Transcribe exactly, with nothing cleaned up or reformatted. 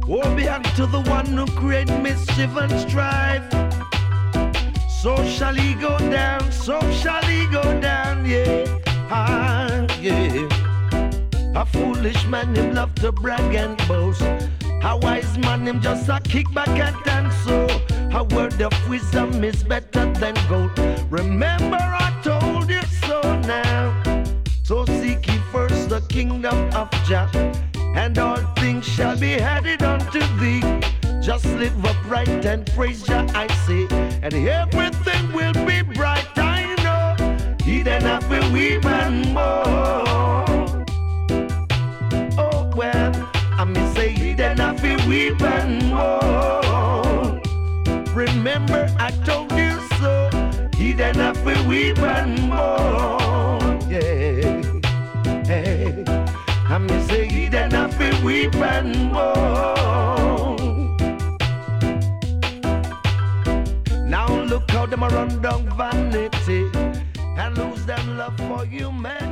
Woe be unto the one who create mischief and strife. So shall he go down, so shall he go down, yeah, ah, yeah. A foolish man, him love to brag and boast. A wise man, him just a kick back and dance. So a word of wisdom is better than gold. Remember I told you so now. So seek ye first the kingdom of Jah, and all things shall be added unto thee. Just live upright and praise Jah, I say, and everything will be bright. I know he then have to weep and mourn. Oh well, I may say he then have to weep and mourn. Remember I told you so. He then have to weep and mourn. Yeah, hey. I may say he then have to weep and mourn. Now look how them a run down vanity and lose them love for you, man.